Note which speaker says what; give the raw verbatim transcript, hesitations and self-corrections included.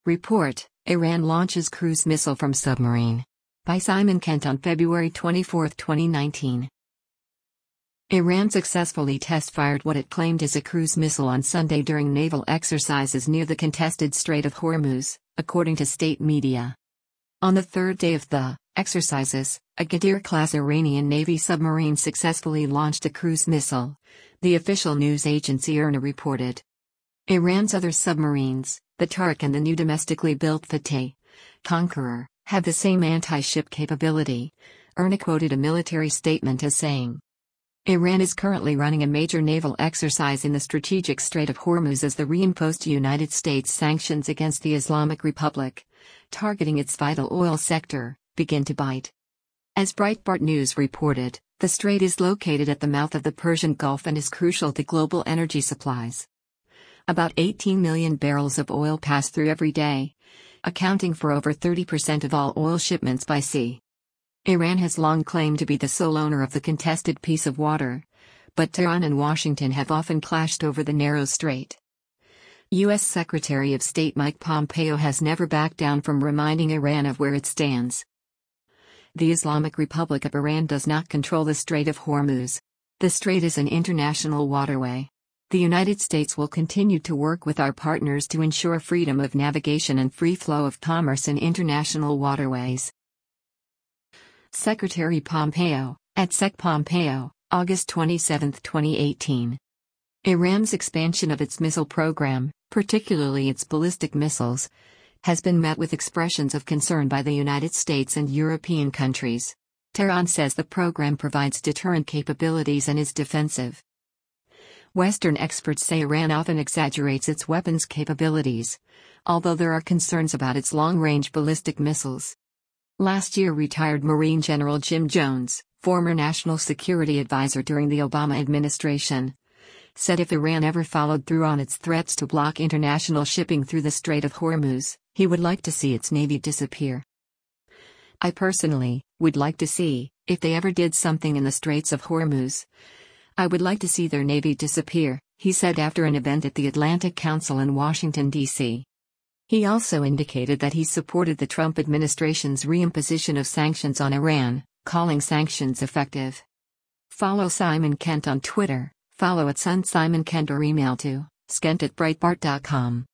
Speaker 1: Report: Iran launches cruise missile from submarine. By Simon Kent on February twenty-fourth, twenty nineteen. Iran successfully test-fired what it claimed is a cruise missile on Sunday during naval exercises near the contested Strait of Hormuz, according to state media. On the third day of the exercises, a Ghadir-class Iranian Navy submarine successfully launched a cruise missile, the official news agency IRNA reported. Iran's other submarines, the Tariq and the new domestically built Fateh Conqueror, have the same anti-ship capability, IRNA quoted a military statement as saying. Iran is currently running a major naval exercise in the strategic Strait of Hormuz as the reimposed United States sanctions against the Islamic Republic, targeting its vital oil sector, begin to bite. As Breitbart News reported, the strait is located at the mouth of the Persian Gulf and is crucial to global energy supplies. About eighteen million barrels of oil pass through every day, accounting for over thirty percent of all oil shipments by sea. Iran has long claimed to be the sole owner of the contested piece of water, but Tehran and Washington have often clashed over the narrow strait. U S Secretary of State Mike Pompeo has never backed down from reminding Iran of where it stands. The Islamic Republic of Iran does not control the Strait of Hormuz. The strait is an international waterway. The United States will continue to work with our partners to ensure freedom of navigation and free flow of commerce in international waterways. Secretary Pompeo, at Sec Pompeo, August twenty-seventh, twenty eighteen. Iran's expansion of its missile program, particularly its ballistic missiles, has been met with expressions of concern by the United States and European countries. Tehran says the program provides deterrent capabilities and is defensive. Western experts say Iran often exaggerates its weapons capabilities, although there are concerns about its long-range ballistic missiles. Last year, retired Marine General Jim Jones, former national security advisor during the Obama administration, said if Iran ever followed through on its threats to block international shipping through the Strait of Hormuz, he would like to see its navy disappear. I personally would like to see, if they ever did something in the Straits of Hormuz, I would like to see their navy disappear, he said after an event at the Atlantic Council in Washington, D C He also indicated that he supported the Trump administration's reimposition of sanctions on Iran, calling sanctions effective. Follow Simon Kent on Twitter, follow at Sun Simon Kent or email to skent at breitbart dot com.